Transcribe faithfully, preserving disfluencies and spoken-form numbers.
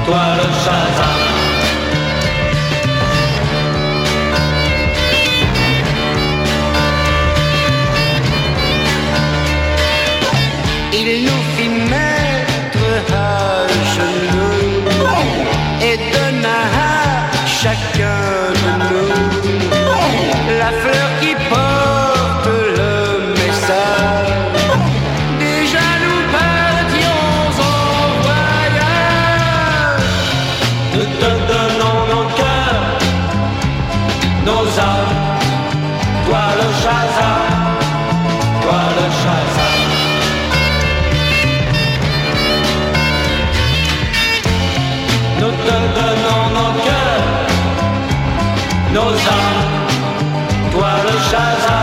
toi le Shazam. Il nous fit mettre à genoux et donna à chacun de nous la fleur qui porte le message. Déjà nous partions en voyage. Nous te donnons nos cœurs, nos âmes, toi le Shazam, toi le Shazam. Nous te donnons nos cœurs, nos âmes, toi le Shazam.